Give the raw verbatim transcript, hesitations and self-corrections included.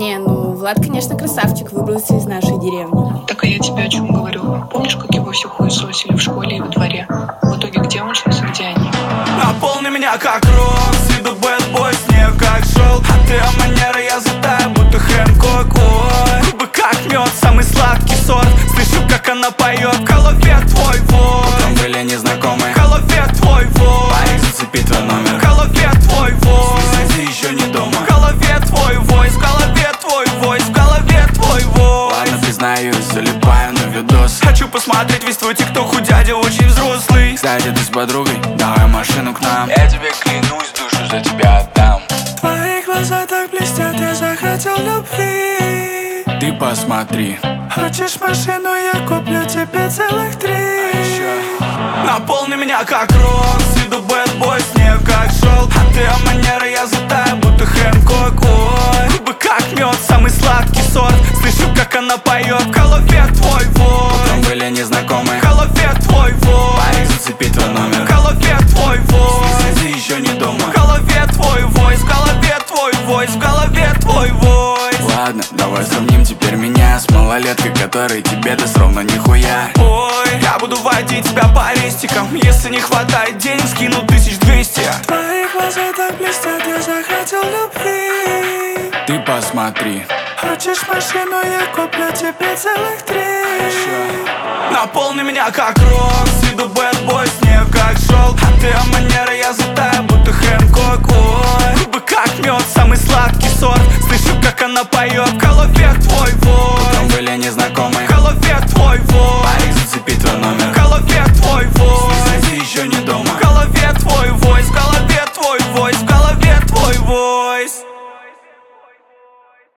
Не, ну Влад, конечно, красавчик, выбрался из нашей деревни. Так а я тебе о чем говорю? Помнишь, как его все хуесосили в школе и во дворе? В итоге где он сейчас и где они? Наполни меня как рок, с виду бэтбой, снег как шелк. А ты о манере, я затаю, будто Хэнкок. Ой, губы как мед, самый сладкий сорт. Слышу, как она поет, в голове твой вой. Утром были незнакомые, в голове твой вой. Парень, зацепи твой номер, в голове твой вой. Смысл, ты еще не дома, в голове твой вой. В голове твой вой, в голове твой вой. Ладно, признаюсь, залипаю на видос. Хочу посмотреть весь твой тикток, у дяди очень взрослый. Кстати, ты с подругой, давай машину к нам. Я тебе клянусь, душу за тебя отдам. Твои глаза так блестят, я захотел любви. Ты посмотри. Хочешь машину, я куплю тебе целых три. А еще наполни меня как рок, с виду бэтбой, снег как шелк. А ты о манере, я затаю, будто Хэнкок. Ой, губы как мед, самый сладкий сорт. Слышу, как она поет, в голове твой вой. Утром были незнакомые, в голове твой вой. Парень, зацепи твой номер, в голове твой вой. Смысл, ты еще не дома, в голове твой вой. В голове твой вой, в голове твой вой. Ладно, давай сравним теперь меня с малолеткой, которой тебе даст ровно нихуя. Ой, я буду водить тебя по рестикам. Если не хватает денег, скину тысяч двести. Твои глаза так блестят, я захотел любви. Ты посмотри. Хочешь машину, я куплю тебе целых три. А еще наполни меня как рок, с виду бэтбой, снег как шелк. А ты о манере, я затаю, будто Хэнкок. Ой, губы как мед, самый сладкий сорт. Слышу, как она поет, в голове твой вой.